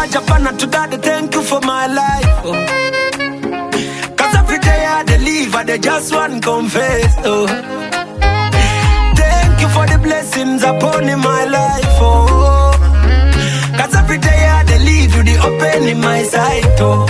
charge up and to that, thank you for my life. Oh. Cause every day I deliver, they just want confess. Oh. Thank you for the blessings upon in my life. Oh. Cause every day I deliver, the open in my sight. Oh.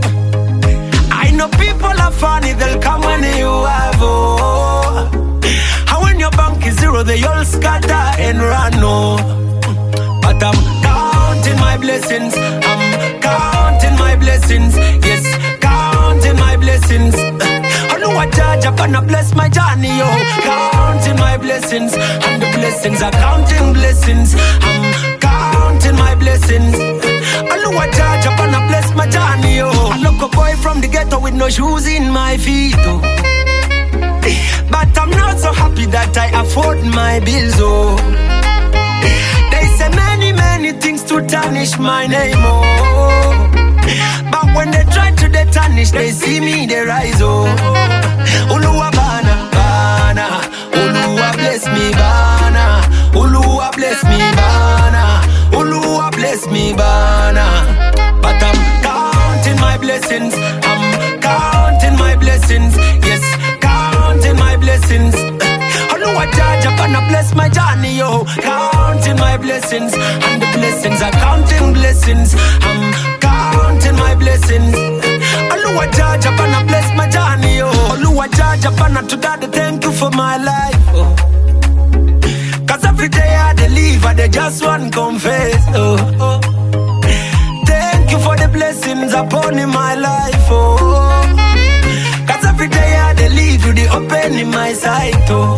I know people are funny, they'll come when you have. Oh. And when your bank is zero, they all scatter and run. Oh. But I'm counting my blessings. I'm counting my blessings. Yes, counting my blessings. I know I charge up and I bless my journey. Oh, counting my blessings. And the blessings are counting blessings. I'm counting my blessings. I know I charge up and I bless my journey. Oh, I look a boy from the ghetto with no shoes in my feet. Oh. But I'm not so happy that I afford my bills. Oh. They say many things to tarnish my name, oh. But when they try to tarnish, they see me, they rise, oh. Uluwa bana, bana. Uluwa bless me, bana. Uluwa bless me, bana. Uluwa bless me, bana. But I'm counting my blessings. I'm counting my blessings. Yes, counting my blessings. I charge up and I bless my journey, yo. Counting my blessings, and the blessings are counting blessings. I'm counting my blessings. I charge up and I bless my journey, yo. I charge up and I to that, thank you for my life. Oh. Cause every day I deliver, they just want confess. Oh. Thank you for the blessings upon in my life. Oh. Cause every day I deliver, the open in my sight. Oh.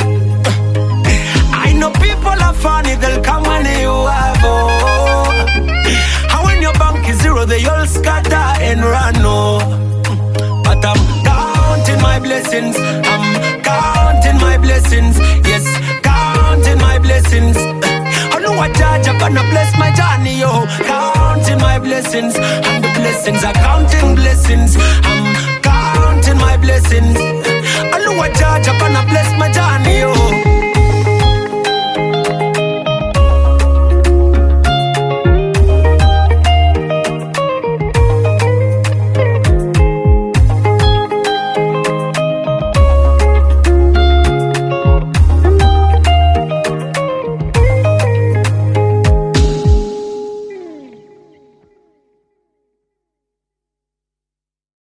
I know people are funny, they'll come when you have. Oh. And when your bank is zero, they all scatter and run. Oh. But I'm counting my blessings. I'm counting my blessings. Yes, counting my blessings. I know I charge up and I bless my journey. Oh. Counting my blessings. And the blessings are counting blessings. I'm